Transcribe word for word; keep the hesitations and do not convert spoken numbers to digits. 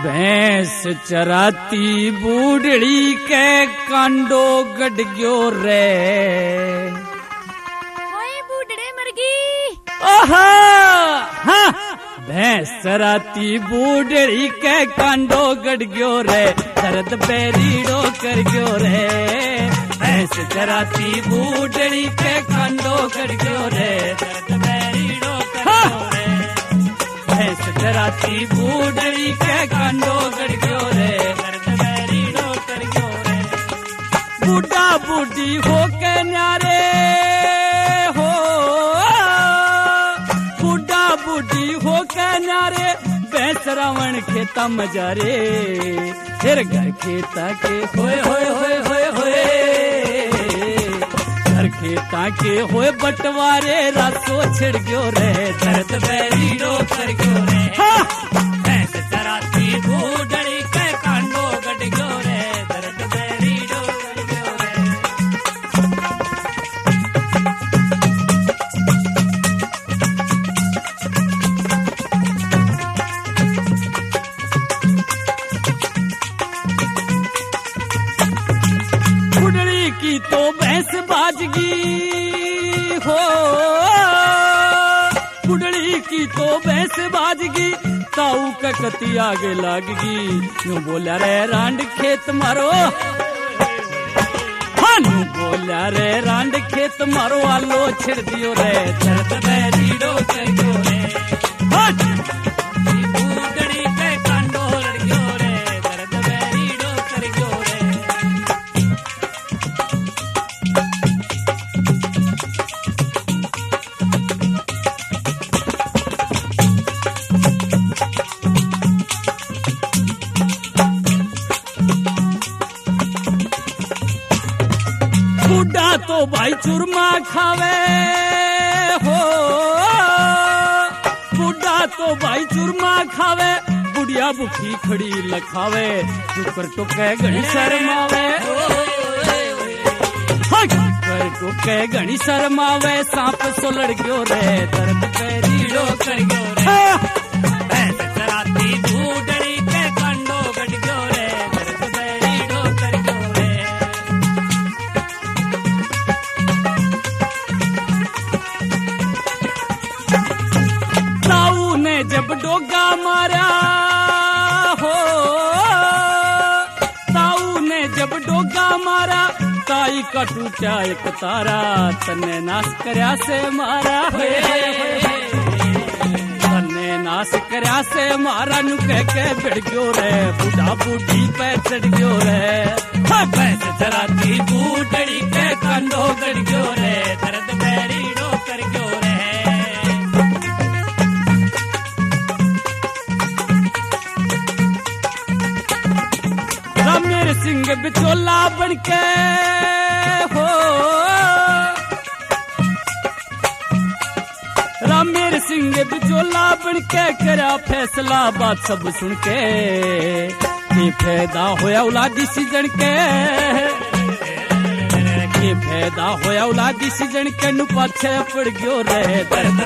भैंस चराती बूढ़ड़ी के कांडो गड गयो रे। ओए बूढ़ड़े मर गई। ओहा हाँ भैंस चराती बूढ़ड़ी के कांडो गड गयो रे, दर्द बेरीडो कर गयो रे। भैंस चराती बूढ़ड़ी के कांडो गड गयो रे, दर्द बेरीडो कर गयो रे। भैंस चराती बूढ़ड़ी के कांडो गड गयो रे, दर्द बेरीडो कर गयो रे। बूढ़ा बूढ़ी हो के न्यारे हो, बूढ़ा बूढ़ी हो के न्यारे, भैंस रावण खेता मजारे। फिर घर खेता के होए होए होए होए होए, घर खेता के होए बंटवारे, रासो छिड़ गयो रे, दर्द बेरीडो कर गयो रे। भैंस चराती बूढ़ड़ी के कांडो गड गयो रे, दर्द बेरीडो कर गयो रे। बूढ़ड़ी की तो भैंस बाजगी हो, बूढ़ड़ी की तो भैंस बाजगी, ताऊ का कती आगे लागगी। यूं बोला रे रांड खेत मारो, हाँ यूं बोला रे रांड खेत मारो, आलो छिड़ दियो रे, दर्द बेरीडो कर गयो रे। बूढ़ड़ी के कांडो लड़ गयो रे, दर्द बेरीडो कर गयो रे। बूढ़ा तो भाई चूरमा खावे हो, बूढ़ा तो भाई चूरमा खावे, बुढ़िया भूखी खड़ी लखावे, टुकर टुके घणी शर्मावे, टुकर टुके घणी शर्मावे, सांप सो लड़ गयो रे, दर्द बेरीडो कर गयो रे। भैंस चराती बूढ़ड़ी के कांडो गड गयो रे, दर्द बेरीडो कर गयो रे। ताऊ ने जब डोगा मारा हो, ताऊ ने जब डोगा मारा, ताई का टूटा एक तारा, तन्ने नाश करया से मारा है, तन्ने नाश करया से मारा। नु कह के बिड़ गयो रे, बूढ़ा बूढ़ी पे चढ़ गयो रे। भैंस चराती बूढ़ड़ी के कांडो गड गयो रे, दर्द बेरीडो कर गयो रे। रामेर सिंह बिचोला बनके हो, रामेर सिंह बिचोला बनके करा फैसला, बात सब सुन के की फायदा होया औलादी सीजन के, की फायदा होया औलादी सीजन के, नु पाछे पड़ गयो रे, दर्द